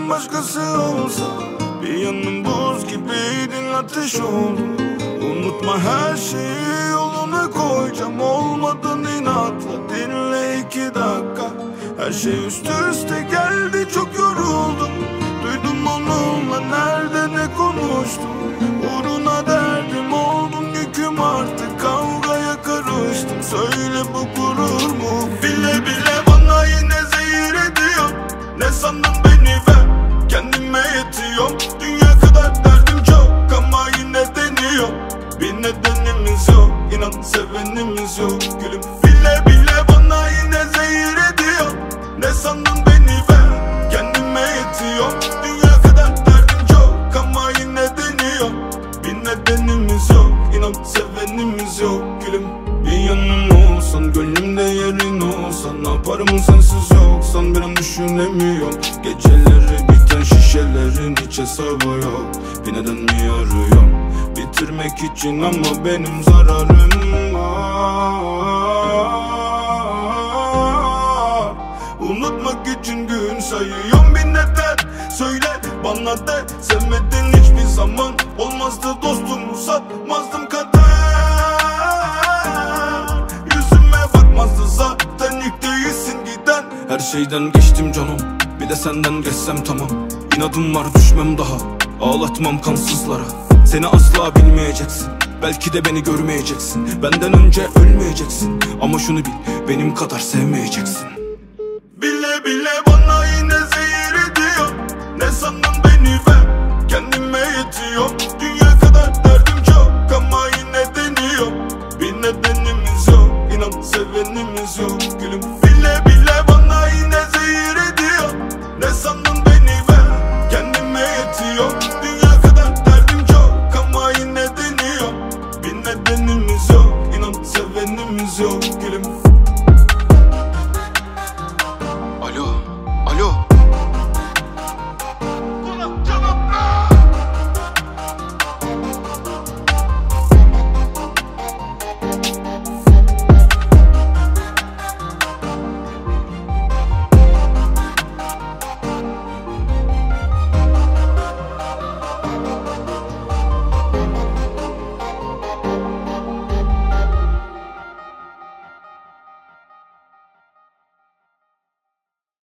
başkası olsa. Bir yanım buz gibiydin, ateş oldun. Unutma, her şeyi yoluna koyacağım. Olmadan inatla dinle 2 dakika. Her şey üst üste geldi, çok yoruldum. Duydum onunla nerede ne konuştum. Uğruna derdim oldum, yüküm artık. Kavgaya karıştım, söyle bu gurur mu? Bile bile bana yine zehir ediyor. Ne sandın beni ver, kendime yetiyorum. Dünya kadar derdim çok ama yine deniyor. Bir nedenimiz yok, inan sevenimiz yok gülüm. Bile bile bana yine zehir ediyor. Ne sandın beni ver, kendime yetiyorum. Dünya kadar derdim çok ama yine deniyor. Bir nedenimiz yok, inan sevenimiz yok gülüm. Bir yanım olsan, gönlümde yerin olsan. Ne yaparım sensiz yoksan, bir an düşünemiyorum. Geceleri biten şişelerin hiç hesabı yok. Bir neden mi arıyorum bitirmek için ama benim zararım var. Unutmak için gün sayıyorum, bir neden söyle bana de. Sevmedin hiçbir zaman, olmazdı dostumu satmazdım kader. Yüzüme bakmazdı zaten, ilk değilsin giden. Her şeyden geçtim canım, bir de senden geçsem tamam. İnadım var, düşmem daha, ağlatmam kansızlara. Seni asla bilmeyeceksin, belki de beni görmeyeceksin. Benden önce ölmeyeceksin ama şunu bil, benim kadar sevmeyeceksin.